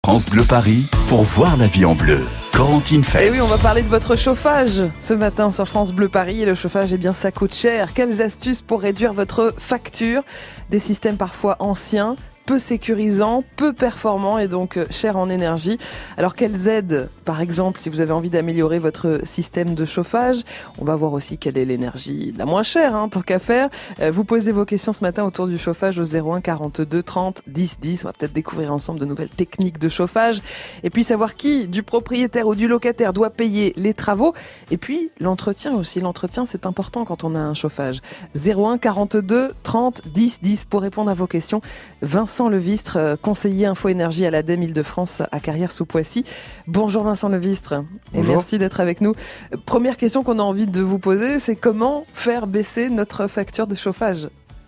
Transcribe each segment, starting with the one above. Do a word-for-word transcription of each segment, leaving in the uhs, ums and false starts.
France Bleu Paris pour voir la vie en bleu. Corentine Feltz. Et oui, on va parler de votre chauffage ce matin sur France Bleu Paris. Et le chauffage, eh bien, ça coûte cher. Quelles astuces pour réduire votre facture? Des systèmes parfois anciens, peu sécurisants, peu performants et donc chers en énergie. Alors quelles aides, par exemple, si vous avez envie d'améliorer votre système de chauffage? On va voir aussi quelle est l'énergie la moins chère, hein, tant qu'à faire. Vous posez vos questions ce matin autour du chauffage au zéro un quarante-deux trente dix dix. On va peut-être découvrir ensemble de nouvelles techniques de chauffage. Et puis savoir qui, du propriétaire ou du locataire, doit payer les travaux. Et puis l'entretien aussi. L'entretien, c'est important quand on a un chauffage. zéro un quarante-deux trente dix dix pour répondre à vos questions. Vincent Levistre, conseiller Info Énergie à l'ADEME Île-de-France à Carrières-sous-Poissy. Bonjour Vincent Levistre. Bonjour. Et merci d'être avec nous. Première question qu'on a envie de vous poser, c'est comment faire baisser notre facture de chauffage?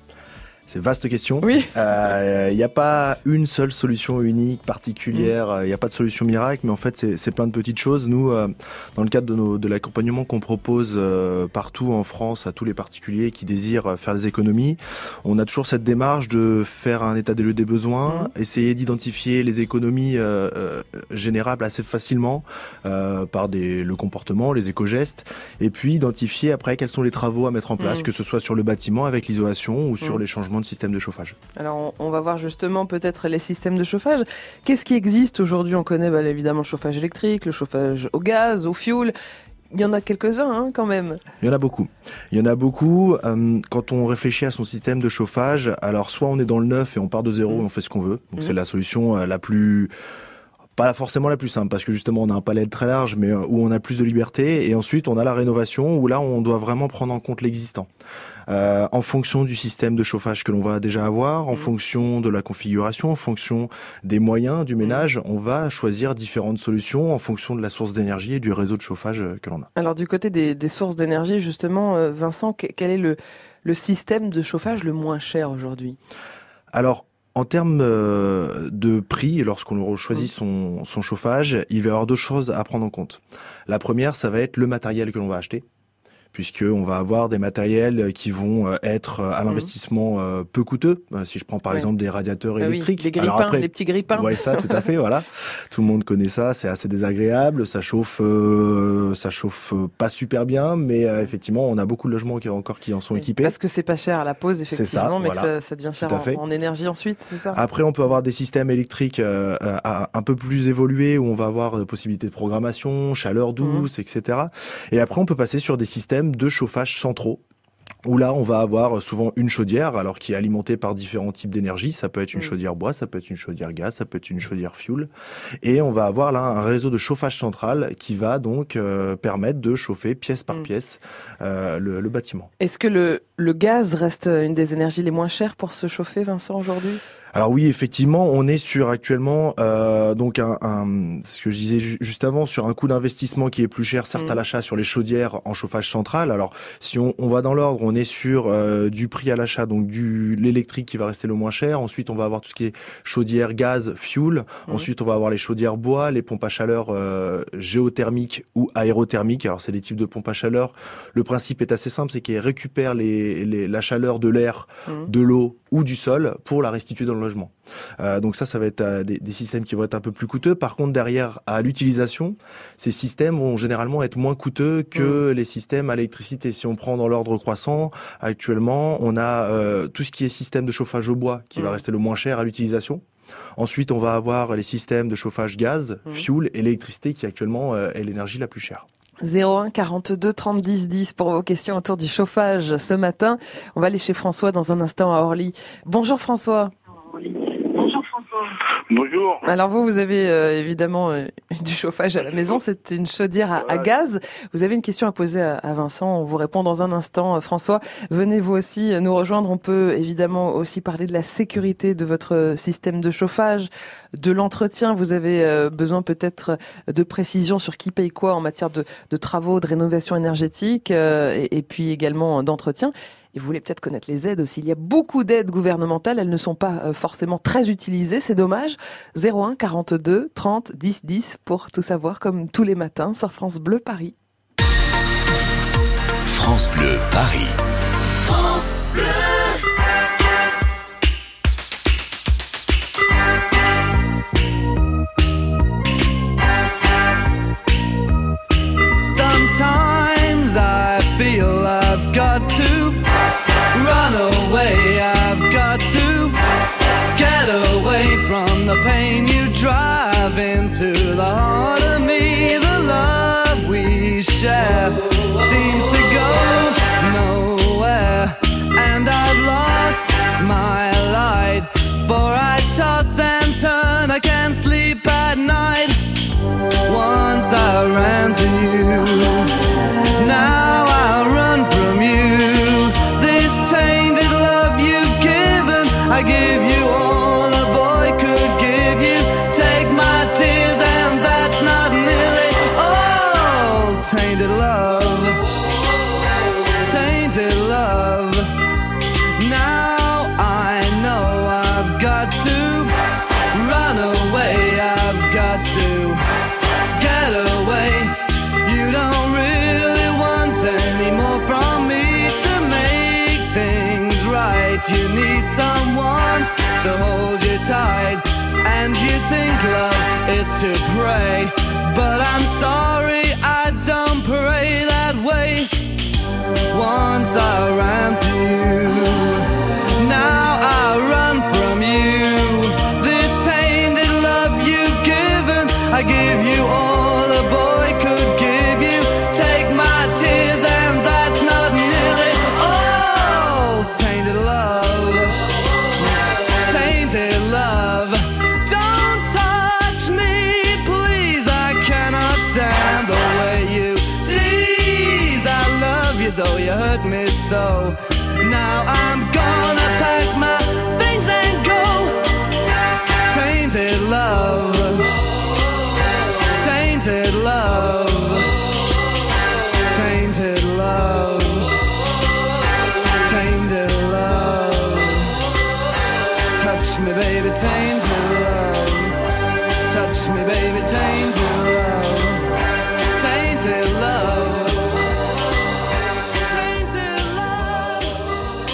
C'est une vaste question. Oui. Il euh, n'y a pas une seule solution unique, particulière. Il mmh. n'y a pas de solution miracle, mais en fait, c'est, c'est plein de petites choses. Nous, euh, dans le cadre de, nos, de l'accompagnement qu'on propose euh, partout en France à tous les particuliers qui désirent faire des économies, on a toujours cette démarche de faire un état des lieux des besoins, mmh. essayer d'identifier les économies euh, euh, générables assez facilement euh, par des, le comportement, les éco-gestes, et puis identifier après quels sont les travaux à mettre en place, mmh. que ce soit sur le bâtiment avec l'isolation ou sur mmh. les changements de système de chauffage. Alors on va voir justement peut-être les systèmes de chauffage. Qu'est-ce qui existe aujourd'hui? On connaît bah, évidemment le chauffage électrique, le chauffage au gaz, au fioul. Il y en a quelques-uns hein, quand même. Il y en a beaucoup. Il y en a beaucoup. Euh, quand on réfléchit à son système de chauffage, alors soit on est dans le neuf et on part de zéro mmh. et on fait ce qu'on veut. Donc mmh. c'est la solution euh, la plus... Pas forcément la plus simple, parce que justement on a un palette très large, mais où on a plus de liberté. Et ensuite on a la rénovation, où là on doit vraiment prendre en compte l'existant. Euh, en fonction du système de chauffage que l'on va déjà avoir, en mmh. fonction de la configuration, en fonction des moyens du ménage, mmh. on va choisir différentes solutions en fonction de la source d'énergie et du réseau de chauffage que l'on a. Alors du côté des, des sources d'énergie, justement, euh, Vincent, quel est le, le système de chauffage le moins cher aujourd'hui? Alors, en termes de prix, lorsqu'on choisit son, son chauffage, il va y avoir deux choses à prendre en compte. La première, ça va être le matériel que l'on va acheter, puisqu'on va avoir des matériels qui vont être à l'investissement mmh. peu coûteux. Si je prends par ouais. exemple des radiateurs ah électriques. Oui, les grippins, après, les petits grippins. Ouais, ça, tout à fait, voilà. Tout le monde connaît ça, c'est assez désagréable, ça chauffe, euh, ça chauffe pas super bien, mais euh, effectivement, on a beaucoup de logements qui encore qui en sont oui, équipés. Parce que c'est pas cher à la pose, effectivement, ça, mais voilà. que ça, ça devient cher en, en énergie ensuite, c'est ça? Après, on peut avoir des systèmes électriques euh, un peu plus évolués où on va avoir des possibilités de programmation, chaleur douce, mmh. et cetera. Et après, on peut passer sur des systèmes de chauffage centraux, où là, on va avoir souvent une chaudière, alors qui est alimentée par différents types d'énergie. Ça peut être une mmh. chaudière bois, ça peut être une chaudière gaz, ça peut être une chaudière fuel. Et on va avoir là un réseau de chauffage central qui va donc euh, permettre de chauffer pièce par mmh. pièce euh, le, le bâtiment. Est-ce que le, le gaz reste une des énergies les moins chères pour se chauffer, Vincent, aujourd'hui ? Alors oui, effectivement, on est sur actuellement euh, donc un, un ce que je disais ju- juste avant sur un coût d'investissement qui est plus cher, certes mmh. à l'achat sur les chaudières en chauffage central. Alors si on, on va dans l'ordre, on est sur euh, du prix à l'achat, donc du l'électrique qui va rester le moins cher. Ensuite, on va avoir tout ce qui est chaudière gaz, fuel. Mmh. Ensuite, on va avoir les chaudières bois, les pompes à chaleur euh, géothermiques ou aérothermiques. Alors c'est des types de pompes à chaleur. Le principe est assez simple, c'est qu'elles récupèrent les, les la chaleur de l'air, mmh. de l'eau ou du sol pour la restituer dans le logement. Euh, donc ça, ça va être euh, des, des systèmes qui vont être un peu plus coûteux. Par contre, derrière, à l'utilisation, ces systèmes vont généralement être moins coûteux que mmh. les systèmes à l'électricité. Si on prend dans l'ordre croissant, actuellement, on a euh, tout ce qui est système de chauffage au bois qui mmh. va rester le moins cher à l'utilisation. Ensuite, on va avoir les systèmes de chauffage gaz, mmh. fuel et l'électricité qui actuellement euh, est l'énergie la plus chère. zéro un quarante-deux trente dix dix pour vos questions autour du chauffage ce matin. On va aller chez François dans un instant à Orly. Bonjour François. Bonjour François. Bonjour. Alors vous, vous avez euh, évidemment euh, du chauffage à la maison, c'est une chaudière à, à gaz. Vous avez une question à poser à, à Vincent, on vous répond dans un instant. François, venez vous aussi nous rejoindre. On peut évidemment aussi parler de la sécurité de votre système de chauffage, de l'entretien. Vous avez euh, besoin peut-être de précision sur qui paye quoi en matière de, de travaux, de rénovation énergétique euh, et, et puis également d'entretien. Et vous voulez peut-être connaître les aides aussi. Il y a beaucoup d'aides gouvernementales, elles ne sont pas forcément très utilisées, c'est dommage. zéro un quarante-deux trente dix dix pour tout savoir, comme tous les matins sur France Bleu Paris. France Bleu Paris. France Bleu. drive into the heart of me. The love we share seems to go nowhere, and I've lost my light, for I toss and turn, I can't sleep at night. Once I ran to you, now I run from you. This tainted love you've given, I give you all a boy could give you. Take my tears and that's not nearly all. Tainted love, tainted love. Now I know I've got to run away, I've got to get away. You don't really want any more from me to make things right. You need someone to hold you tight, and you think love is to pray, but I'm sorry, I don't pray that way. Once I ran to you, now I run from you. This tainted love you've given, I give you all a boy could give you. Take my tears and that's not nearly all. Tainted love, tainted love. Don't touch me, please, I cannot stand the way you tease. I love you though you hurt me so. Now I'm gonna pack my things and go. Tainted love, tainted love, tainted love, tainted love. Touch me baby, tainted love. Touch me baby, tainted love. Tainted love, tainted love.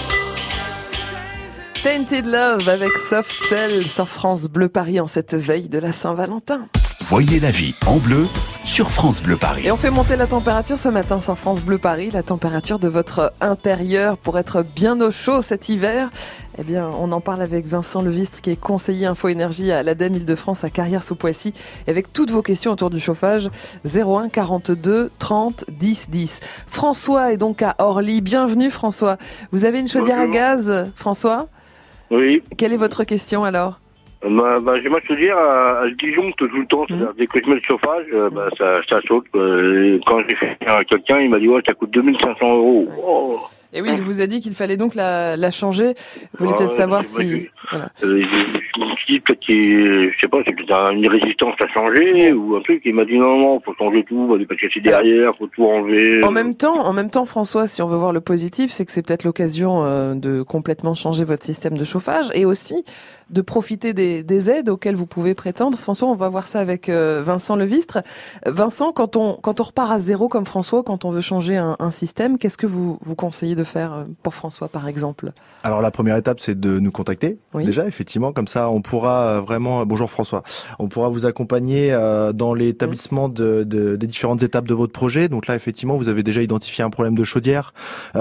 Tainted Love avec Soft Cell sur France Bleu Paris en cette veille de la Saint-Valentin. Voyez la vie en bleu sur France Bleu Paris. Et on fait monter la température ce matin sur France Bleu Paris, la température de votre intérieur pour être bien au chaud cet hiver. Eh bien, on en parle avec Vincent Levistre qui est conseiller Info-Énergie à l'A D E M Île-de-France à Carrières-sous-Poissy. Et avec toutes vos questions autour du chauffage, zéro un quarante-deux trente dix dix. François est donc à Orly. Bienvenue François. Vous avez une chaudière Bonjour. à gaz, François ? Oui. Quelle est votre question alors ? Bah, bah, j'ai ma chaudière, à- elle disjoncte tout le temps. C'est-à-dire, dès que je mets le chauffage, euh, bah, ça, ça saute. Euh, et quand j'ai fait à quelqu'un, il m'a dit, ouais, ça coûte deux mille cinq cents euros. Oh. Et oui, il vous a dit qu'il fallait donc la, la changer. Vous voulez Ah, peut-être savoir c'est vrai si... que- Voilà. Euh, je, je me suis dit, peut-être qu'il, je sais pas, c'est peut-être une résistance à changer, ou un truc. Il m'a dit, non, non, faut changer tout, faut dépasser derrière, faut tout enlever. En même temps, en même temps, François, si on veut voir le positif, c'est que c'est peut-être l'occasion euh, de complètement changer votre système de chauffage et aussi de profiter des, des aides auxquelles vous pouvez prétendre. François, on va voir ça avec euh, Vincent Levistre. Vincent, quand on quand on repart à zéro comme François, quand on veut changer un, un système, qu'est-ce que vous vous conseillez de faire euh, pour François, par exemple ? Alors la première étape, c'est de nous contacter. Oui. Déjà, effectivement, comme ça, on pourra vraiment. Bonjour François. On pourra vous accompagner euh, dans l'établissement de, de, des différentes étapes de votre projet. Donc là, effectivement, vous avez déjà identifié un problème de chaudière.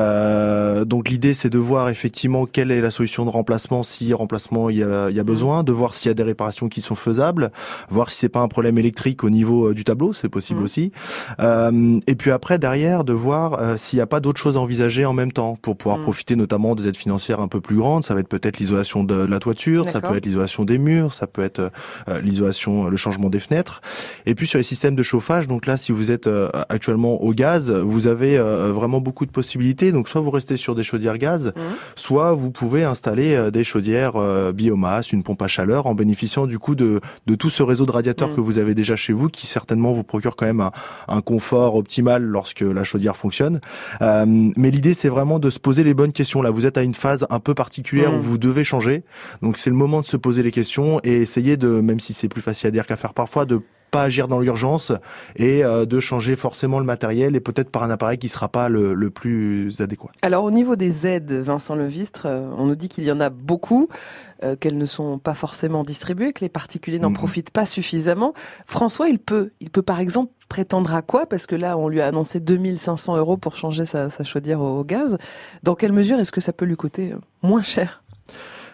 Euh, donc l'idée, c'est de voir effectivement quelle est la solution de remplacement, si remplacement il y a, il y a besoin, de voir s'il y a des réparations qui sont faisables, voir si c'est pas un problème électrique au niveau euh, du tableau, c'est possible Mmh. aussi. Euh, et puis après, derrière, de voir euh, s'il n'y a pas d'autres choses à envisager en même temps pour pouvoir Mmh. profiter notamment des aides financières un peu plus grandes. Ça va être peut-être l'isolation de la toiture, ça D'accord. peut être l'isolation des murs, ça peut être euh, l'isolation, le changement des fenêtres. Et puis sur les systèmes de chauffage, donc là, si vous êtes euh, actuellement au gaz, vous avez euh, vraiment beaucoup de possibilités. Donc soit vous restez sur des chaudières gaz, Mmh. soit vous pouvez installer euh, des chaudières euh, biomasse, une pompe à chaleur, en bénéficiant du coup de, de tout ce réseau de radiateurs Mmh. que vous avez déjà chez vous, qui certainement vous procure quand même un, un confort optimal lorsque la chaudière fonctionne. Euh, mais l'idée, c'est vraiment de se poser les bonnes questions. Là, vous êtes à une phase un peu particulière Mmh. où vous devez changer. Donc c'est le moment de se poser les questions et essayer de, même si c'est plus facile à dire qu'à faire parfois, de pas agir dans l'urgence et euh, de changer forcément le matériel et peut-être par un appareil qui sera pas le, le plus adéquat. Alors au niveau des aides, Vincent Levistre, euh, on nous dit qu'il y en a beaucoup, euh, qu'elles ne sont pas forcément distribuées, que les particuliers n'en Mhm. profitent pas suffisamment. François, il peut, il peut par exemple prétendre à quoi ? Parce que là, on lui a annoncé deux mille cinq cents euros pour changer sa, sa chaudière au, au gaz. Dans quelle mesure est-ce que ça peut lui coûter euh, moins cher ?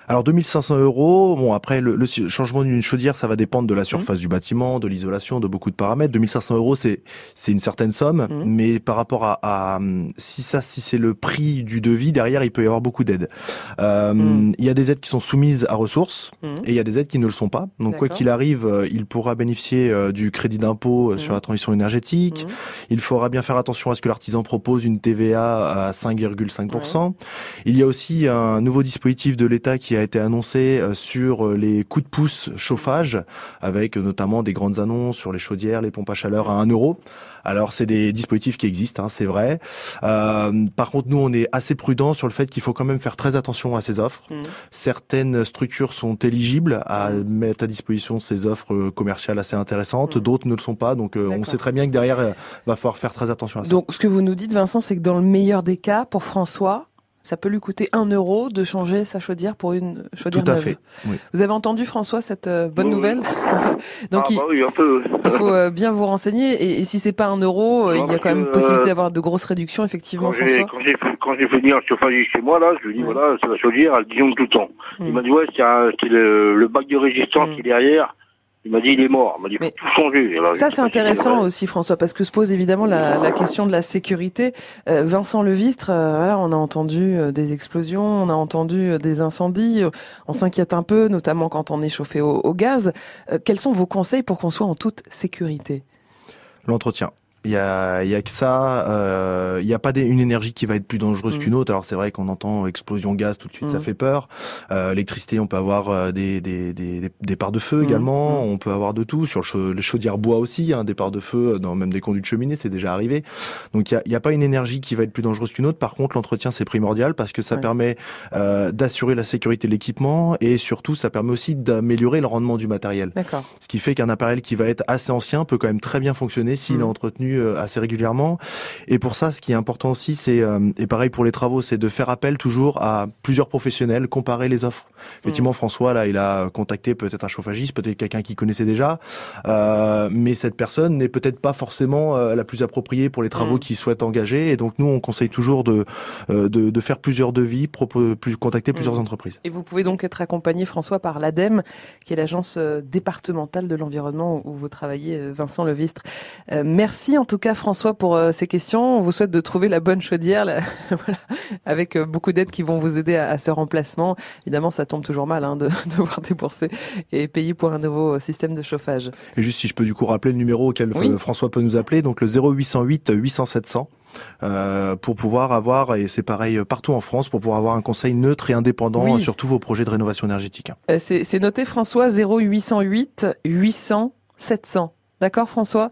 Alors deux mille cinq cents euros, bon après le, le changement d'une chaudière, ça va dépendre de la surface mmh. du bâtiment, de l'isolation, de beaucoup de paramètres. deux mille cinq cents euros, c'est c'est une certaine somme, mmh. mais par rapport à, à si ça si c'est le prix du devis, derrière il peut y avoir beaucoup d'aides. Euh, mmh. Il y a des aides qui sont soumises à ressources mmh. et il y a des aides qui ne le sont pas. Donc D'accord. quoi qu'il arrive, il pourra bénéficier du crédit d'impôt mmh. sur la transition énergétique. Mmh. Il faudra bien faire attention à ce que l'artisan propose une T V A à cinq virgule cinq pour cent. Ouais. Il y a aussi un nouveau dispositif de l'État qui a été annoncé sur les coups de pouce chauffage, avec notamment des grandes annonces sur les chaudières, les pompes à chaleur à un euro. Alors c'est des dispositifs qui existent, hein, c'est vrai. Euh, par contre, nous on est assez prudents sur le fait qu'il faut quand même faire très attention à ces offres. Mmh. Certaines structures sont éligibles à mmh. mettre à disposition ces offres commerciales assez intéressantes, mmh. d'autres ne le sont pas. Donc euh, on sait très bien que derrière, il va falloir faire très attention à ça. Donc ce que vous nous dites, Vincent, c'est que dans le meilleur des cas, pour François, ça peut lui coûter un euro de changer sa chaudière pour une chaudière Tout à neuve. fait. Oui. Vous avez entendu, François, cette euh, bonne oui. nouvelle? Donc ah, il, bah oui, un peu. il faut euh, bien vous renseigner. Et, et si c'est pas un euro, euh, il y a quand même euh, possibilité d'avoir de grosses réductions, effectivement, quand François. Quand j'ai fait, quand j'ai fait venir le chauffage chez moi, là, je lui ai dit, ouais. voilà, c'est la chaudière, elle disjoncle tout le temps. Mmh. Il m'a dit, ouais, c'est, un, c'est le, le bac de résistance mmh. qui est derrière. Il m'a dit il est mort. Il m'a dit faut tout changer. Alors, ça c'est intéressant aussi, François, parce que se pose évidemment la, la question de la sécurité. Euh, Vincent Levistre, euh, voilà, on a entendu euh, des explosions, on a entendu euh, des incendies. Euh, on s'inquiète un peu, notamment quand on est chauffé au, au gaz. Euh, quels sont vos conseils pour qu'on soit en toute sécurité? L'entretien. Il y a, il y a que ça. Euh, il n'y a pas des, une énergie qui va être plus dangeuse mmh. qu'une autre. Alors c'est vrai qu'on entend explosion gaz tout de suite, mmh. ça fait peur. Euh, électricité, on peut avoir des des des, des départs de feu mmh. également. Mmh. On peut avoir de tout sur le chau- les chaudières bois aussi. Hein, départs de feu dans même des conduits de cheminée, c'est déjà arrivé. Donc il y a, il y a pas une énergie qui va être plus dangereuse qu'une autre. Par contre, l'entretien c'est primordial parce que ça ouais. permet euh, d'assurer la sécurité de l'équipement et surtout ça permet aussi d'améliorer le rendement du matériel. D'accord. Ce qui fait qu'un appareil qui va être assez ancien peut quand même très bien fonctionner s'il mmh. est entretenu assez régulièrement. Et pour ça, ce qui est important aussi, c'est, euh, et pareil pour les travaux, c'est de faire appel toujours à plusieurs professionnels, comparer les offres. Effectivement, mmh. François, là, il a contacté peut-être un chauffagiste, peut-être quelqu'un qui connaissait déjà, euh, mais cette personne n'est peut-être pas forcément euh, la plus appropriée pour les travaux mmh. qu'il souhaite engager. Et donc, nous, on conseille toujours de, euh, de, de faire plusieurs devis, propos, plus, contacter plusieurs mmh. entreprises. Et vous pouvez donc être accompagné, François, par l'ADEME, qui est l'agence départementale de l'environnement où vous travaillez, Vincent Levistre. Euh, merci en tout cas, François, pour euh, ces questions. On vous souhaite de trouver la bonne chaudière, là, voilà, avec euh, beaucoup d'aides qui vont vous aider à, à ce remplacement. Évidemment, ça tombe toujours mal hein, de devoir débourser et payer pour un nouveau système de chauffage. Et juste si je peux du coup rappeler le numéro auquel oui. François peut nous appeler, donc le zéro huit cent huit huit cents sept cents. Euh, pour pouvoir avoir, et c'est pareil partout en France, pour pouvoir avoir un conseil neutre et indépendant oui. sur tous vos projets de rénovation énergétique. Euh, c'est, c'est noté, François, zéro huit cent huit huit cents sept cents. D'accord, François?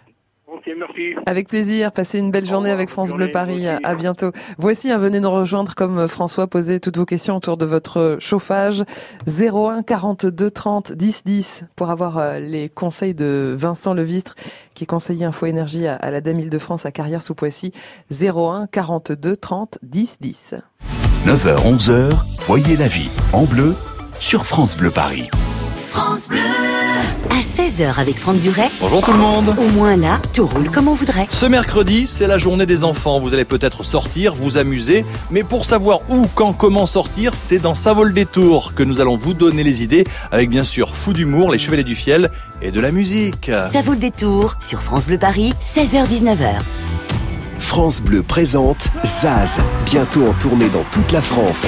Ok, merci. Avec plaisir. Passez une belle journée avec France Bleu Paris. À, à bientôt. Voici, hein, venez nous rejoindre comme François, posez toutes vos questions autour de votre chauffage. zéro un quarante-deux trente dix dix pour avoir euh, les conseils de Vincent Levistre, qui est conseiller Info Énergie à, à l'ADEME Île-de-France à Carrières-sous-Poissy. zéro un quarante-deux trente dix dix. neuf heures onze heures, voyez la vie en bleu sur France Bleu Paris. France Bleu. À seize heures avec Franck Duret. Bonjour tout le monde. Au moins là, tout roule comme on voudrait. Ce mercredi, c'est la journée des enfants. Vous allez peut-être sortir, vous amuser. Mais pour savoir où, quand, comment sortir, c'est dans Ça vaut le détour que nous allons vous donner les idées. Avec bien sûr Fou d'humour, les Chevaliers du Fiel et de la musique. Ça vaut le détour sur France Bleu Paris, seize heures dix-neuf heures. France Bleu présente Zaz, bientôt en tournée dans toute la France.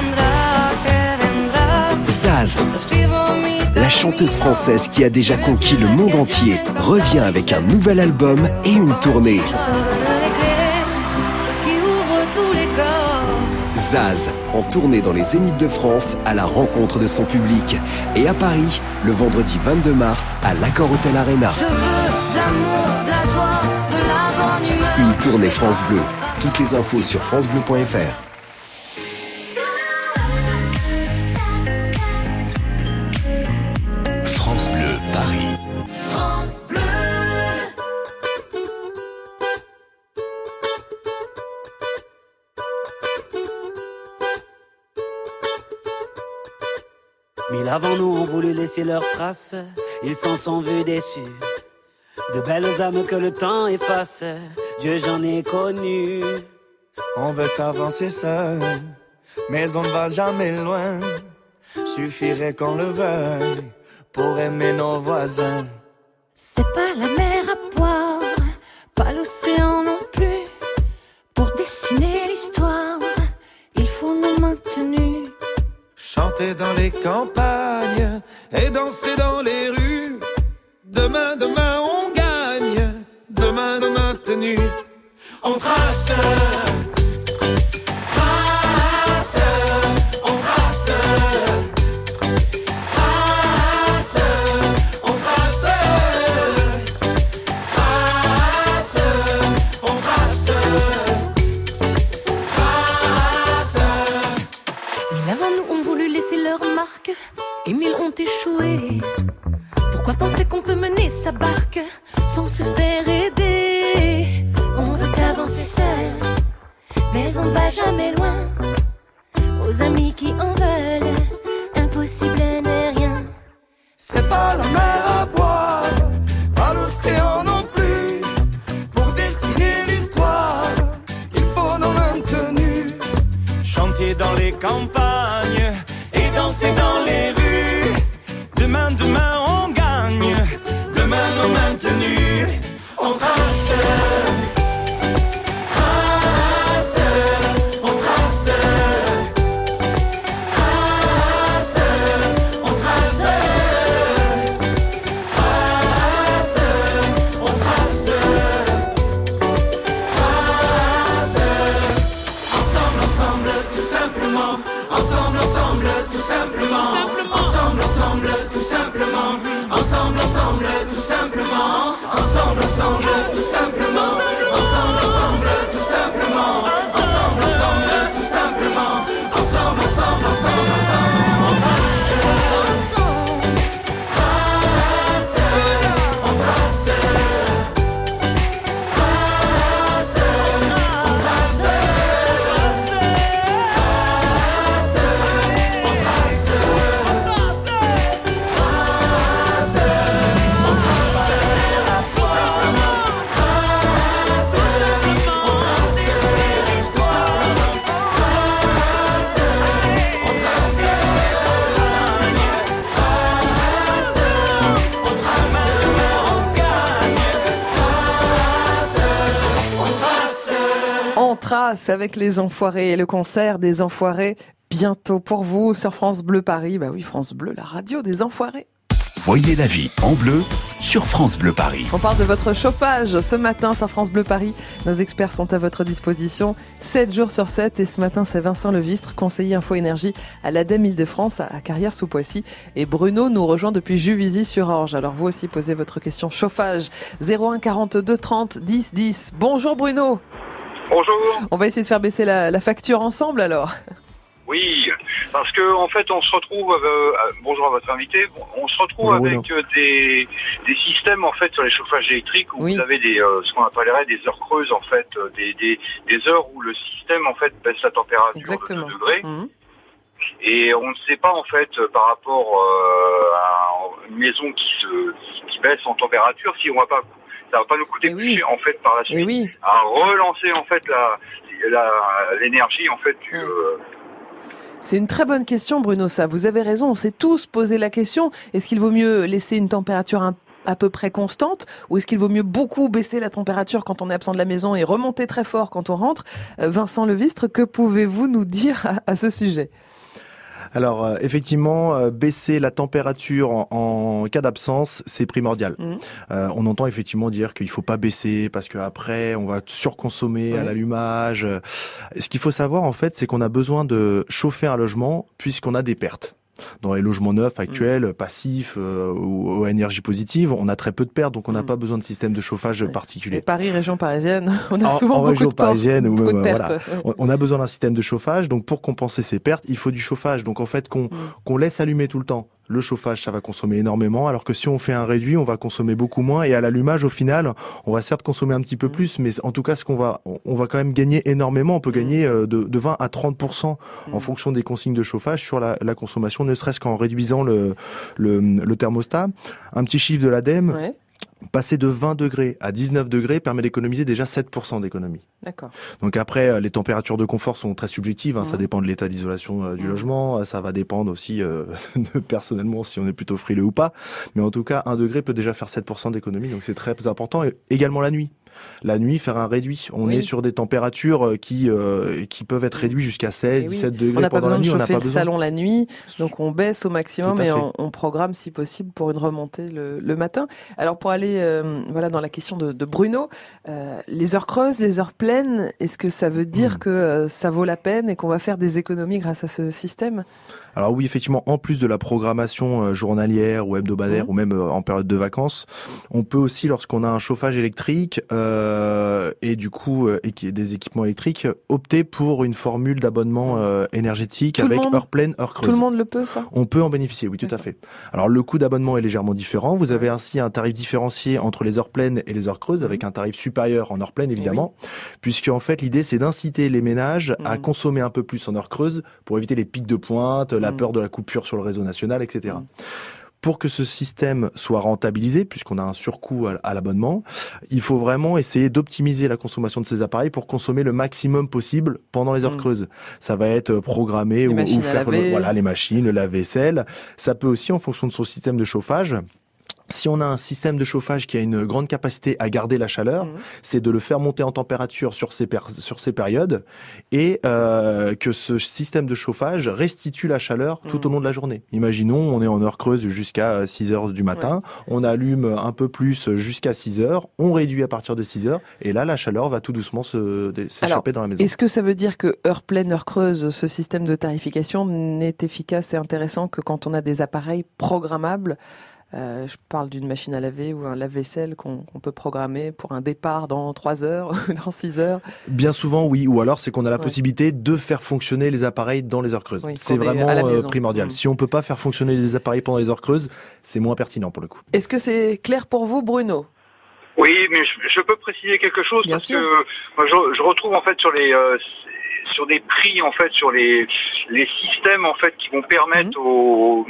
Zaz, la chanteuse française qui a déjà conquis le monde entier, revient avec un nouvel album et une tournée. Zaz, en tournée dans les Zéniths de France, à la rencontre de son public. Et à Paris, le vendredi vingt-deux mars, à l'Accor Hotel Arena. Je veux de l'amour, de la joie, de la bonne humeur. Une tournée France Bleu. Toutes les infos sur francebleu point f r. France Bleu Paris. France Bleu. Mille avant nous ont voulu laisser leurs traces, ils s'en sont vus déçus. De belles âmes que le temps efface, Dieu j'en ai connu. On veut avancer seul, mais on ne va jamais loin. suffirait qu'on le veuille pour aimer nos voisins. C'est pas la mer à boire, pas l'océan non plus. Pour dessiner l'histoire, il faut nos mains tenues. Chanter dans les campagnes et danser dans les rues. Demain, demain, on gagne. Demain, nos mains tenues. On trace, trace, on trace, trace, on trace, trace, on trace, trace. Mille avant nous ont voulu laisser leur marque et mille ont échoué. Pourquoi penser qu'on peut mener sa barque sans se faire aider? On veut avancer seul, mais on va jamais loin. Aux amis qui en veulent, impossible n'est rien. C'est pas la mer à boire, pas l'océan non plus. Pour dessiner l'histoire, il faut nos mains tenues. Chanter dans les campagnes et danser dans les rues. Demain, demain, on gagne. Demain, nos mains tenues. On trace, trace, on trace, trace, on trace, trace, on trace, trace. Ensemble, ensemble, tout simplement. Ensemble, ensemble, tout simplement. Ensemble, ensemble, tout simplement. Ensemble, ensemble, tout simplement. Ensemble, ensemble, tout simplement. Ensemble, ensemble, tout simplement. Ensemble, ensemble, tout simplement. Ensemble, ensemble, ensemble, ensemble. On trace, trace, on trace, trace, on trace, trace, on trace. On trace avec les Enfoirés et le concert des Enfoirés bientôt pour vous sur France Bleu Paris. Bah oui, France Bleu, la radio des Enfoirés. Voyez la vie en bleu sur France Bleu Paris. On parle de votre chauffage ce matin sur France Bleu Paris. Nos experts sont à votre disposition sept jours sur sept. Et ce matin, c'est Vincent Levistre, conseiller Info Énergie à l'ADEME Île-de-France à Carrières-sous-Poissy. Et Bruno nous rejoint depuis Juvisy-sur-Orge. Alors vous aussi, posez votre question chauffage. zéro un quarante-deux trente dix dix. Bonjour Bruno. Bonjour. On va essayer de faire baisser la, la facture ensemble alors. Oui, parce que en fait, on se retrouve. Euh, bonjour à votre invité. On se retrouve Bonjour, avec euh, des des systèmes en fait sur les chauffages électriques où Oui. vous avez des euh, ce qu'on appellerait des heures creuses en fait, euh, des des des heures où le système en fait baisse la température Exactement. de deux degrés. Mmh. Et on ne sait pas en fait euh, par rapport euh, à une maison qui se qui baisse en température si on va pas ça va pas nous coûter Et plus oui. cher en fait par la Et suite oui. à relancer en fait la la l'énergie en fait du Ouais. euh, C'est une très bonne question, Bruno, ça. Vous avez raison, on s'est tous posé la question. Est-ce qu'il vaut mieux laisser une température un- à peu près constante ou est-ce qu'il vaut mieux beaucoup baisser la température quand on est absent de la maison et remonter très fort quand on rentre? Euh, Vincent Levistre, que pouvez-vous nous dire à, à ce sujet? Alors euh, effectivement, euh, baisser la température en, en cas d'absence, c'est primordial. Mmh. Euh, on entend effectivement dire qu'il faut pas baisser parce que après on va surconsommer Ouais. à l'allumage. Ce qu'il faut savoir en fait, c'est qu'on a besoin de chauffer un logement puisqu'on a des pertes. Dans les logements neufs actuels, mmh. passifs euh, ou, ou à énergie positive, on a très peu de pertes, donc on n'a mmh. pas besoin de système de chauffage ouais. particulier. Et Paris, région parisienne, on a en, souvent en beaucoup région de parisienne, portes, ou beaucoup même, de pertes. Voilà. On, on a besoin d'un système de chauffage, donc pour compenser ces pertes, il faut du chauffage. Donc en fait, qu'on mmh. qu'on laisse allumer tout le temps. Le chauffage, ça va consommer énormément, alors que si on fait un réduit, on va consommer beaucoup moins. Et à l'allumage, au final, on va certes consommer un petit peu mmh. plus, mais en tout cas, ce qu'on va, on va quand même gagner énormément. On peut gagner de, de vingt à trente pour cent mmh. en fonction des consignes de chauffage sur la, la consommation, ne serait-ce qu'en réduisant le, le, le thermostat. Un petit chiffre de l'ADEME. Ouais. Passer de vingt degrés à dix-neuf degrés permet d'économiser déjà sept pour cent d'économie. D'accord. Donc après, les températures de confort sont très subjectives, hein, Mmh. ça dépend de l'état d'isolation euh, du mmh. logement, ça va dépendre aussi euh, de, personnellement si on est plutôt frileux ou pas, mais en tout cas, un degré peut déjà faire sept pour cent d'économie, donc c'est très important, et également la nuit. La nuit, faire un réduit. On oui. est sur des températures qui euh, qui peuvent être réduites jusqu'à seize, dix-sept oui. degrés on n'a pas pendant besoin la nuit. De on n'a chauffer pas le besoin. salon la nuit, donc on baisse au maximum et on, on programme si possible pour une remontée le, le matin. Alors pour aller euh, voilà dans la question de, de Bruno, euh, les heures creuses, les heures pleines, est-ce que ça veut dire mmh. que euh, ça vaut la peine et qu'on va faire des économies grâce à ce système ? Alors oui, effectivement, en plus de la programmation journalière ou hebdomadaire mmh. ou même en période de vacances, on peut aussi, lorsqu'on a un chauffage électrique euh, et du coup et qui est des équipements électriques, opter pour une formule d'abonnement euh, énergétique tout avec heure pleine, heure creuse. Tout le monde le peut, ça ? On peut en bénéficier, oui, tout D'accord. à fait. Alors le coût d'abonnement est légèrement différent. Vous avez ainsi un tarif différencié entre les heures pleines et les heures creuses, mmh. avec un tarif supérieur en heure pleine, évidemment, oui. puisque en fait l'idée c'est d'inciter les ménages mmh. à consommer un peu plus en heure creuse pour éviter les pics de pointe, la peur de la coupure sur le réseau national, et cetera. Mmh. Pour que ce système soit rentabilisé, puisqu'on a un surcoût à, à l'abonnement, il faut vraiment essayer d'optimiser la consommation de ces appareils pour consommer le maximum possible pendant les heures mmh. creuses. Ça va être programmé ou, ou faire le, voilà, les machines, le lave-vaisselle. Ça peut aussi, en fonction de son système de chauffage, si on a un système de chauffage qui a une grande capacité à garder la chaleur, mmh. c'est de le faire monter en température sur ces, per- sur ces périodes et euh, que ce système de chauffage restitue la chaleur tout mmh. au long de la journée. Imaginons, on est en heure creuse jusqu'à six heures du matin, ouais. on allume un peu plus jusqu'à six heures, on réduit à partir de six heures et là, la chaleur va tout doucement se, s'échapper Alors, dans la maison. Est-ce que ça veut dire que heure pleine, heure creuse, ce système de tarification n'est efficace et intéressant que quand on a des appareils programmables ? Euh, je parle d'une machine à laver ou un lave-vaisselle qu'on, qu'on peut programmer pour un départ dans trois heures ou dans six heures. Bien souvent, oui. Ou alors, c'est qu'on a la ouais. possibilité de faire fonctionner les appareils dans les heures creuses. Oui, c'est vraiment euh, primordial. Mmh. Si on peut pas faire fonctionner les appareils pendant les heures creuses, c'est moins pertinent pour le coup. Est-ce que c'est clair pour vous, Bruno ? Oui, mais je, je peux préciser quelque chose Bien parce sûr. que moi, je, je retrouve en fait sur les euh, sur des prix en fait sur les les systèmes en fait qui vont permettre mmh. aux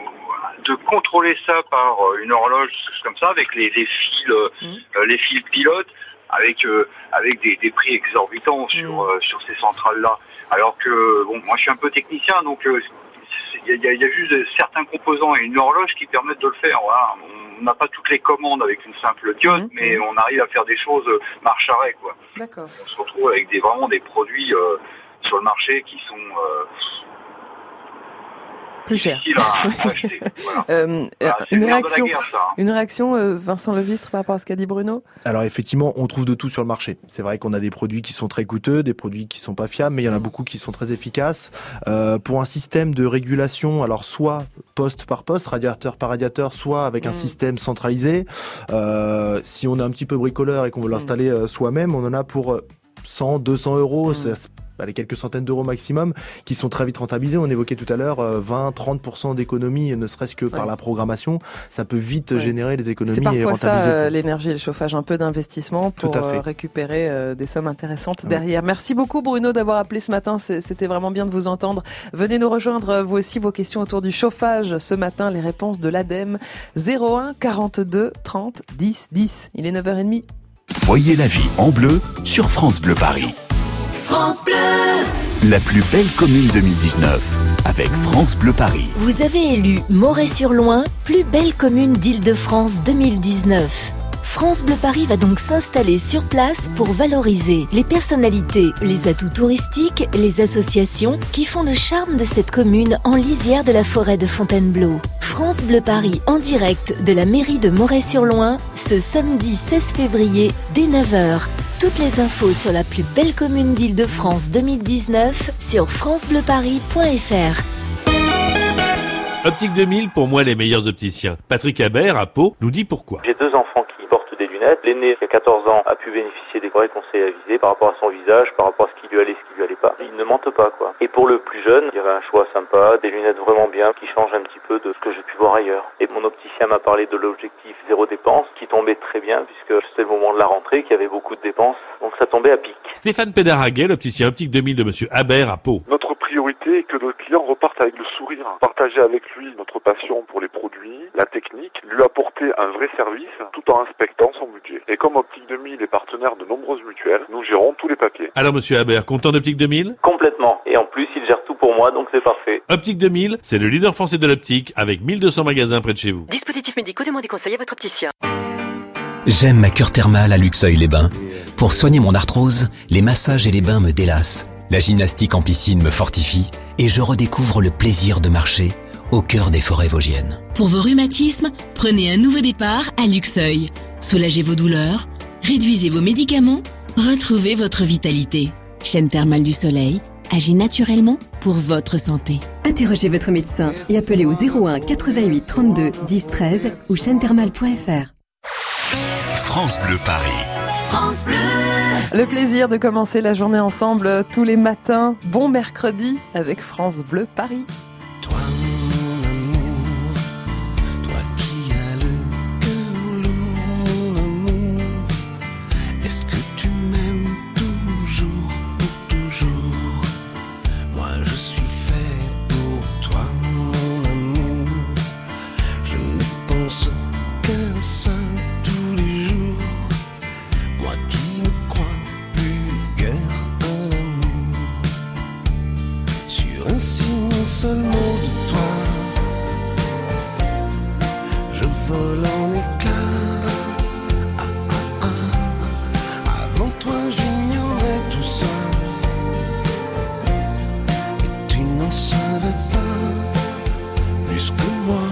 de contrôler ça par une horloge comme ça, avec les, les fils, mmh. euh, les fils pilotes, avec euh, avec des, des prix exorbitants sur mmh. euh, sur ces centrales-là. Alors que bon, moi je suis un peu technicien, donc il euh, y, a, y a juste certains composants et une horloge qui permettent de le faire. Voilà. On n'a pas toutes les commandes avec une simple diode, mmh. mais on arrive à faire des choses marche arrêt, quoi. D'accord. On se retrouve avec des vraiment des produits euh, sur le marché qui sont euh, plus cher. À, à acheter. Voilà. euh, voilà, une, réaction, guerre, ça, hein. une réaction, euh, Vincent Levistre, par rapport à ce qu'a dit Bruno ? Alors effectivement, on trouve de tout sur le marché. C'est vrai qu'on a des produits qui sont très coûteux, des produits qui sont pas fiables, mais il y en a beaucoup qui sont très efficaces. Euh, pour un système de régulation, alors soit poste par poste, radiateur par radiateur, soit avec mmh. un système centralisé. Euh, si on est un petit peu bricoleur et qu'on veut l'installer mmh. soi-même, on en a pour cent, deux cents euros. Mmh. C'est, les quelques centaines d'euros maximum, qui sont très vite rentabilisés. On évoquait tout à l'heure vingt à trente pour cent d'économies, ne serait-ce que par ouais. la programmation. Ça peut vite ouais. générer des économies et rentabiliser. C'est parfois ça, euh, l'énergie et le chauffage, un peu d'investissement pour euh, récupérer euh, des sommes intéressantes ouais. derrière. Merci beaucoup Bruno d'avoir appelé ce matin. C'était vraiment bien de vous entendre. Venez nous rejoindre, vous aussi, vos questions autour du chauffage. Ce matin, les réponses de l'ADEME. zéro un quarante-deux trente dix dix. Il est neuf heures trente. Voyez la vie en bleu sur France Bleu Paris. France Bleu. La plus belle commune deux mille dix-neuf avec France Bleu Paris. Vous avez élu Moret-sur-Loing, plus belle commune d'Île-de-France deux mille dix-neuf. France Bleu Paris va donc s'installer sur place pour valoriser les personnalités, les atouts touristiques, les associations qui font le charme de cette commune en lisière de la forêt de Fontainebleau. France Bleu Paris en direct de la mairie de Moret-sur-Loing ce samedi seize février dès neuf heures. Toutes les infos sur la plus belle commune d'Île-de-France deux mille dix-neuf sur francebleuparis point f r. Optique deux mille, pour moi les meilleurs opticiens. Patrick Habert à Pau nous dit pourquoi. J'ai deux enfants qui portent des lunettes. L'aîné, qui a quatorze ans, a pu bénéficier des vrais conseils avisés par rapport à son visage, par rapport à ce qui lui allait, ce qui lui allait pas. Ils ne mentent pas, quoi. Et pour le plus jeune, il y avait un choix sympa, des lunettes vraiment bien, qui changent un petit peu de ce que j'ai pu voir ailleurs. Et mon opticien m'a parlé de l'objectif zéro dépense, qui tombait très bien, puisque c'était le moment de la rentrée, qu'il y avait beaucoup de dépenses. Donc ça tombait à pic. Stéphane Pédaraguet, l'opticien optique deux mille de monsieur Habert à Pau. Notre priorité est que notre client reparte avec le sourire. Partager avec lui notre passion pour les produits, la technique, lui apporter un vrai service tout en respectant son budget. Et comme Optique deux mille est partenaire de nombreuses mutuelles, nous gérons tous les papiers. Alors monsieur Habert, content d'Optique deux mille ? Complètement. Et en plus, il gère tout pour moi, donc c'est parfait. Optique deux mille, c'est le leader français de l'optique avec mille deux cents magasins près de chez vous. Dispositifs médicaux, demandez conseil à votre opticien. J'aime ma cure thermale à Luxeuil-les-Bains. Pour soigner mon arthrose, les massages et les bains me délassent. La gymnastique en piscine me fortifie et je redécouvre le plaisir de marcher au cœur des forêts vosgiennes. Pour vos rhumatismes, prenez un nouveau départ à Luxeuil. Soulagez vos douleurs, réduisez vos médicaments, retrouvez votre vitalité. Chaîne thermale du soleil agit naturellement pour votre santé. Interrogez votre médecin et appelez au zéro un quatre-vingt-huit trente-deux dix treize ou chaîne thermale point f r. France Bleu Paris. France Bleu. Le plaisir de commencer la journée ensemble tous les matins. Bon mercredi avec France Bleu Paris. Toi mon amour, toi qui as le cœur lourd, mon amour, est-ce que tu m'aimes toujours, pour toujours? Moi je suis fait pour toi mon amour, je ne pense qu'à ça tous les jours. Moi qui ne crois plus guère à l'amour, sur un signe, un seul mot de toi, je vole en éclats. Ah, ah, ah. Avant toi j'ignorais tout ça, et tu n'en savais pas plus que moi.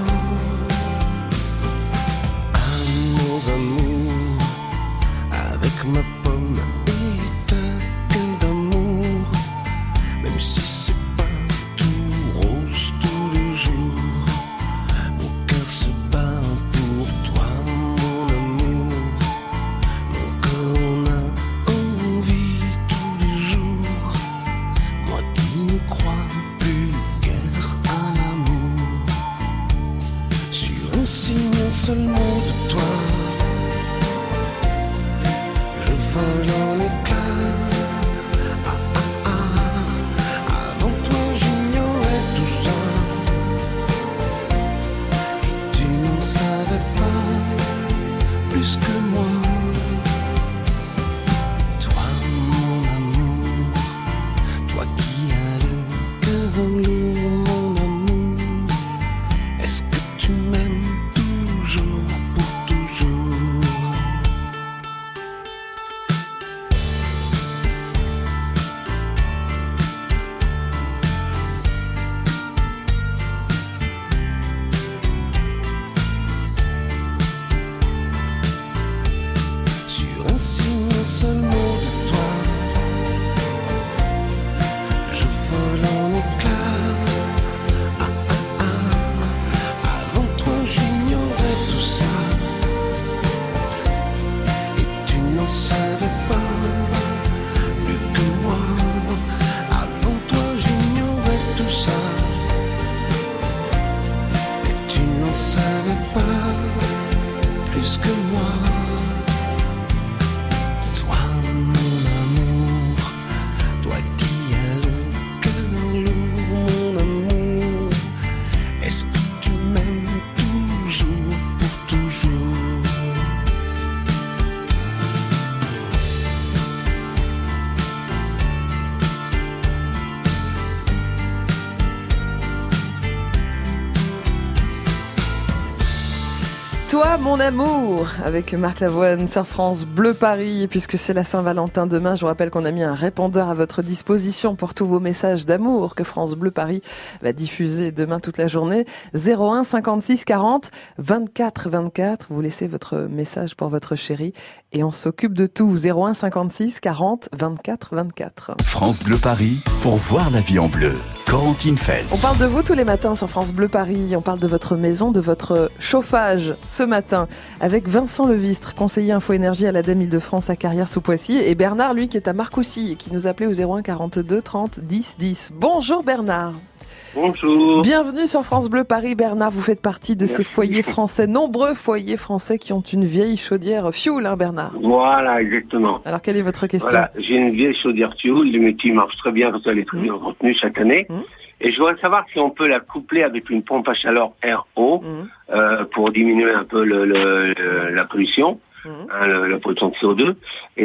Ah, nos amours, avec ma pomme et ta gueule d'amour, même si c'est pas tout rose tous les jours, mon cœur se bat pour toi mon amour, mon corps en a envie tous les jours, moi qui ne crois plus guère à l'amour, sur un signe, un seul mot de toi, je vole en éclats. Ah, ah, ah. Avant toi j'ignorais tout ça, et tu n'en savais pas plus que moi. Toi mon amour, toi qui as le cœur lourd, mon amour, est-ce que tu m'aimes toujours, pour toujours? Sur un signe, un seul mot de toi, je vole en éclats. Ah, ah, ah. Avant toi j'ignorais tout ça, et tu n'en savais pas plus que moi. Avant toi j'ignorais tout ça, et tu n'en savais pas plus que moi. Toi mon amour, toi qui as le cœur lourd, mon amour, est-ce que tu m'aimes toujours, pour toujours? Toi, mon amour, avec Marc Lavoine sur France Bleu Paris. Et puisque c'est la Saint-Valentin demain, je vous rappelle qu'on a mis un répondeur à votre disposition pour tous vos messages d'amour que France Bleu Paris va diffuser demain toute la journée. zéro un cinquante-six quarante vingt-quatre vingt-quatre. Vous laissez votre message pour votre chérie et on s'occupe de tout. zéro un cinquante-six quarante vingt-quatre vingt-quatre. France Bleu Paris, pour voir la vie en bleu. Corentine Feltz. On parle de vous tous les matins sur France Bleu Paris. On parle de votre maison, de votre chauffage ce matin avec Vincent Levistre, conseiller info-énergie à l'A D E M Île-de-France à Carrières-sous-Poissy, et Bernard, lui, qui est à Marcoussis et qui nous appelait au zéro un quarante-deux trente dix dix. Bonjour Bernard. Bonjour. Bienvenue sur France Bleu Paris. Bernard, vous faites partie de Merci. ces foyers français, nombreux foyers français qui ont une vieille chaudière fuel, hein, Bernard. Voilà, exactement. Alors, quelle est votre question? Voilà, j'ai une vieille chaudière fuel, mais qui marche très bien parce qu'elle est très bien entretenue chaque année. Mmh. Et je voudrais savoir si on peut la coupler avec une pompe à chaleur R O mmh. euh, pour diminuer un peu le, le, le, la pollution, mmh. hein, le, la pollution de C O deux.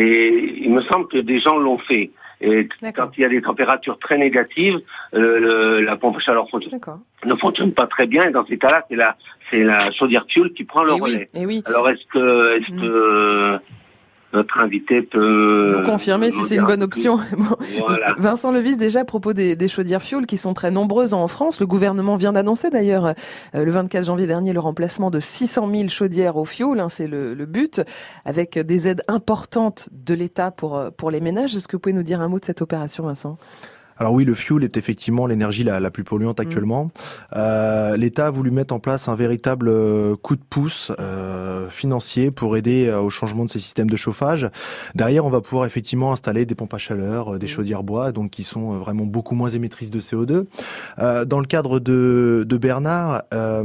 Et il me semble que des gens l'ont fait. Et quand il y a des températures très négatives, euh, le, la pompe à chaleur fonctionne, ne fonctionne pas très bien. Et dans ces cas-là, c'est la, c'est la chaudière fuel qui prend le et relais. Oui, et oui. Alors, est-ce que, est-ce mmh. que notre invité peut... Vous confirmer si c'est une bonne option. Bon. Voilà. Vincent Levis, déjà à propos des, des chaudières fuel qui sont très nombreuses en France, le gouvernement vient d'annoncer d'ailleurs euh, le vingt-quatre janvier dernier le remplacement de six cent mille chaudières au fioul, hein, c'est le, le but, avec des aides importantes de l'État pour, pour les ménages. Est-ce que vous pouvez nous dire un mot de cette opération, Vincent ? Alors oui, le fuel est effectivement l'énergie la, la plus polluante actuellement. Mmh. Euh, L'État a voulu mettre en place un véritable coup de pouce euh, financier pour aider au changement de ces systèmes de chauffage. Derrière, on va pouvoir effectivement installer des pompes à chaleur, des mmh. chaudières bois, donc qui sont vraiment beaucoup moins émettrices de C O deux. Euh, dans le cadre de, de Bernard, euh,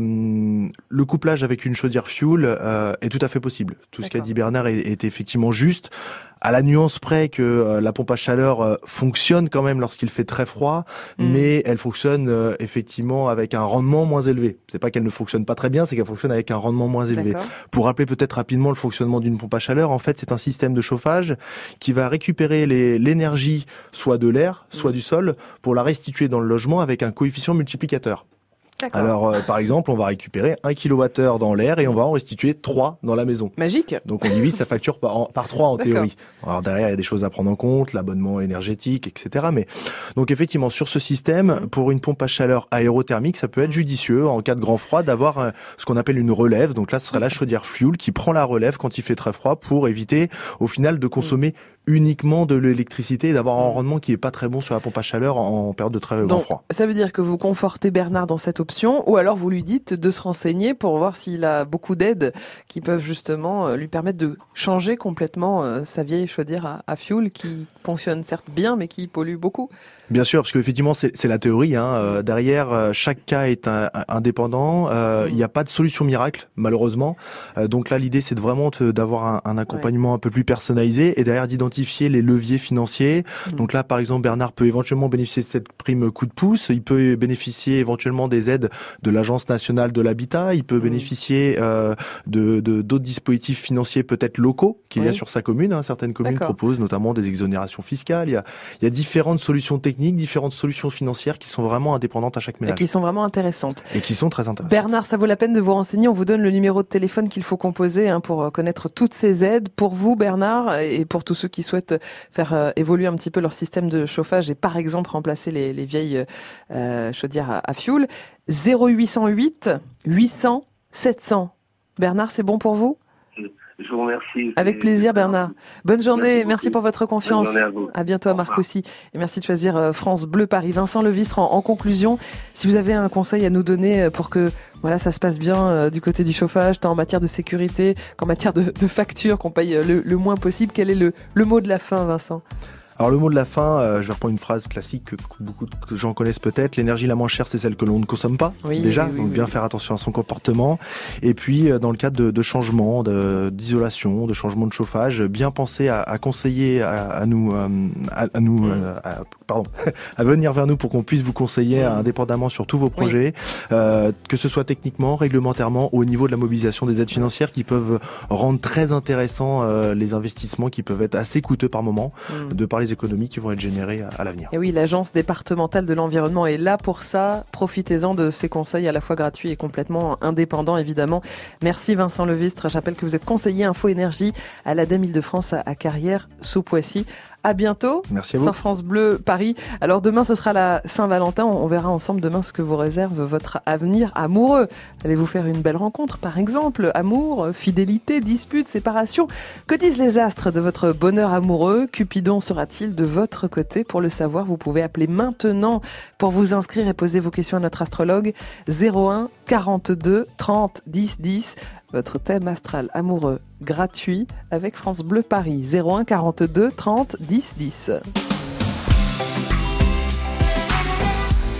le couplage avec une chaudière fuel euh, est tout à fait possible. Tout D'accord. ce qu'a dit Bernard est, est effectivement juste. À la nuance près que euh, la pompe à chaleur euh, fonctionne quand même lorsqu'il fait très froid, mmh. mais elle fonctionne euh, effectivement avec un rendement moins élevé. C'est pas qu'elle ne fonctionne pas très bien, c'est qu'elle fonctionne avec un rendement moins élevé. D'accord. Pour rappeler peut-être rapidement le fonctionnement d'une pompe à chaleur, en fait, c'est un système de chauffage qui va récupérer les, l'énergie soit de l'air, soit mmh. du sol, pour la restituer dans le logement avec un coefficient multiplicateur. D'accord. Alors, euh, par exemple, on va récupérer un kilowattheure dans l'air et on va en restituer trois dans la maison. Magique. Donc, on divise sa facture par, en, par trois en D'accord. théorie. Alors, derrière, il y a des choses à prendre en compte, l'abonnement énergétique, et cetera. Mais, donc, effectivement, sur ce système, mmh. pour une pompe à chaleur aérothermique, ça peut être judicieux, en cas de grand froid, d'avoir euh, ce qu'on appelle une relève. Donc là, ce serait la chaudière fuel qui prend la relève quand il fait très froid pour éviter, au final, de consommer mmh. uniquement de l'électricité et d'avoir un rendement qui est pas très bon sur la pompe à chaleur en, en période de très grand froid. Ça veut dire que vous confortez Bernard dans cette option, ou alors vous lui dites de se renseigner pour voir s'il a beaucoup d'aides qui peuvent justement lui permettre de changer complètement sa vieille chaudière à, à fuel qui fonctionne certes bien mais qui pollue beaucoup. Bien sûr, parce qu'effectivement, c'est, c'est la théorie. Hein. Euh, derrière, euh, chaque cas est un, un, indépendant. Euh, il n'y a pas de solution miracle, malheureusement. Euh, donc là, l'idée, c'est de vraiment te, d'avoir un, un accompagnement ouais. un peu plus personnalisé et derrière d'identifier les leviers financiers. Mmh. Donc là, par exemple, Bernard peut éventuellement bénéficier de cette prime coup de pouce. Il peut bénéficier éventuellement des aides de l'Agence nationale de l'habitat. Il peut mmh. bénéficier euh, de, de d'autres dispositifs financiers peut-être locaux qu'il oui. y a sur sa commune. Hein. Certaines communes D'accord. proposent notamment des exonérations fiscales. Il y a, il y a différentes solutions techniques, différentes solutions financières qui sont vraiment indépendantes à chaque ménage. Et qui sont vraiment intéressantes. Et qui sont très intéressantes. Bernard, ça vaut la peine de vous renseigner. On vous donne le numéro de téléphone qu'il faut composer hein, pour connaître toutes ces aides. Pour vous, Bernard, et pour tous ceux qui souhaitent faire euh, évoluer un petit peu leur système de chauffage et par exemple remplacer les, les vieilles euh, chaudières à, à fuel, zéro huit cent huit huit cents sept cents. Bernard, c'est bon pour vous ? Je vous remercie. Avec plaisir, Bernard. Bonne journée. Merci, merci pour votre confiance. Bonne journée à vous. À bientôt à Marc aussi. Et merci de choisir France Bleu Paris. Vincent Levistre, en, en conclusion, si vous avez un conseil à nous donner pour que voilà, ça se passe bien euh, du côté du chauffage, tant en matière de sécurité qu'en matière de, de facture, qu'on paye le, le moins possible, quel est le, le mot de la fin, Vincent ? Alors le mot de la fin, euh, je vais reprendre une phrase classique que beaucoup de gens connaissent peut-être. L'énergie la moins chère, c'est celle que l'on ne consomme pas. Oui, déjà, oui, oui, donc oui, bien oui. faire attention à son comportement. Et puis, euh, dans le cadre de, de changement, de, d'isolation, de changement de chauffage, bien penser à, à conseiller à, à nous, euh, à, à nous, mmh. euh, à, pardon, à venir vers nous pour qu'on puisse vous conseiller mmh. indépendamment sur tous vos projets, oui. euh, que ce soit techniquement, réglementairement, ou au niveau de la mobilisation des aides financières qui peuvent rendre très intéressants euh, les investissements qui peuvent être assez coûteux par moment, mmh. de par les économies qui vont être générées à, à l'avenir. Et oui, l'agence départementale de l'environnement est là pour ça. Profitez-en de ces conseils à la fois gratuits et complètement indépendants, évidemment. Merci Vincent Levistre. J'appelle que vous êtes conseiller Info Énergie à l'ADEME Île-de-France à, à Carrières, sous Poissy. À bientôt. Merci à vous. Sur France Bleu Paris. Alors demain, ce sera la Saint-Valentin. On verra ensemble demain ce que vous réserve votre avenir amoureux. Allez-vous faire une belle rencontre, par exemple? Amour, fidélité, dispute, séparation. Que disent les astres de votre bonheur amoureux? Cupidon sera-t-il de votre côté? Pour le savoir, vous pouvez appeler maintenant pour vous inscrire et poser vos questions à notre astrologue. zéro un quarante-deux trente dix dix. Votre thème astral amoureux gratuit avec France Bleu Paris. zéro un quarante-deux trente dix dix.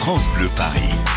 France Bleu Paris.